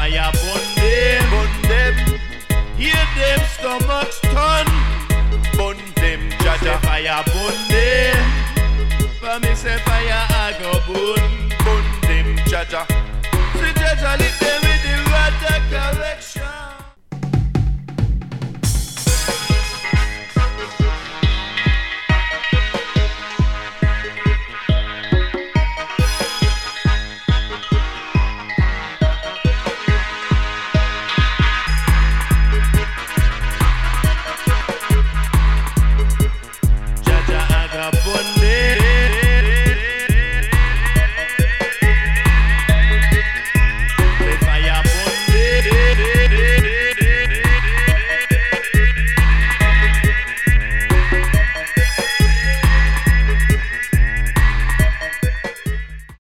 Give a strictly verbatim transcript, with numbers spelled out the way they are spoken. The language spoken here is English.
fire burn them, burn them. Hear them stomachs turn, burn them. Jah Jah fire burn them.